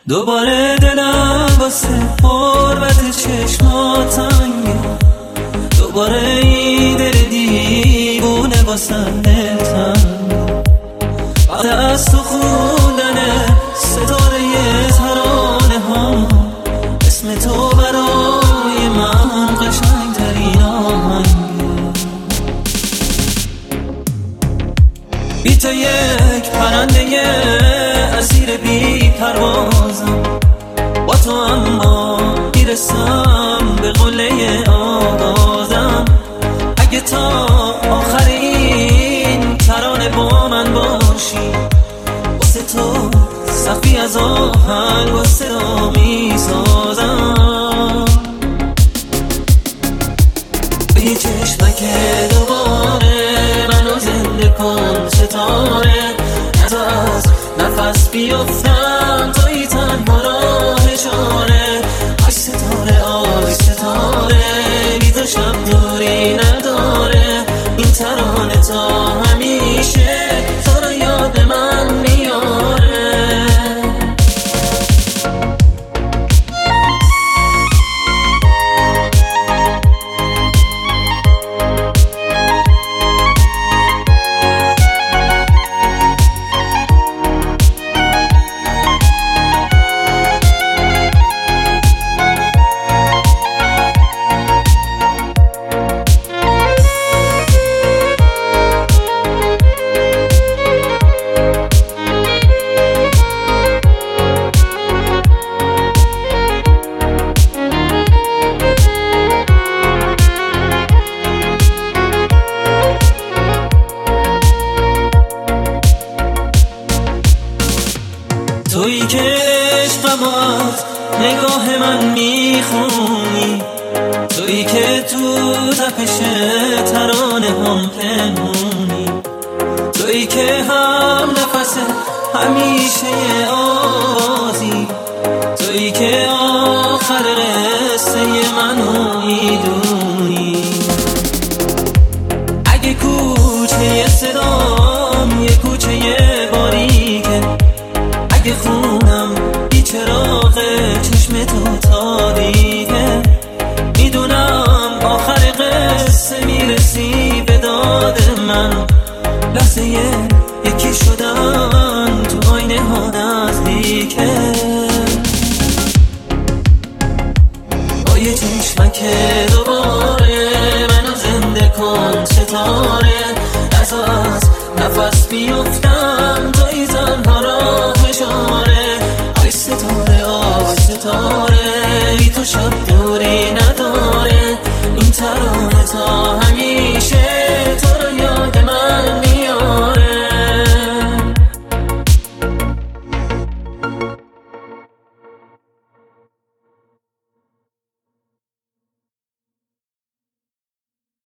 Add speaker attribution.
Speaker 1: دوباره دلم واسه حرمت چشمات تنگه، دوباره این دل دیوونه واسم دلتنگه. بعد از تو خوندن ستاره ترانه ها، اسم تو برای من قشنگترین آهنگه. بی تو یک پرنده اسیر بی پروازم، با تو اما میرسم به قله آوازم. اگه تا آخرین ترانه با من باشی، واسه تو صفی از آهنگ و صدا میسازم. به یه چشمک دوباره منو زنده کن ستاره، از نفس بیفتم توی تنها راه اشاره. آی ستاره آی ستاره، بی تو شب دوری نداره. این ترانه تا همیشه تو رو یاد من میاره. تویی که عشقم از نگاه من میخونی، تویی که تو تپش ترانه هم پنهونی، تویی که هم نفس همیشه آوازی، تویی که آخر قصه منو میدونی. اگه کوچه صدام یه کوچه باریکه، اگه خونم بی چراغ چشم تو تاریکه، میدونم آخر قصه میرسی به داد من. لحظه یکی شدن تو آینه ها نزدیکه. با یه چشمک دوباره منو زنده کن ستاره، از نفس بیفتم توی تنها راه اشاره. آی ستاره آی ستاره، بی تو شب دوری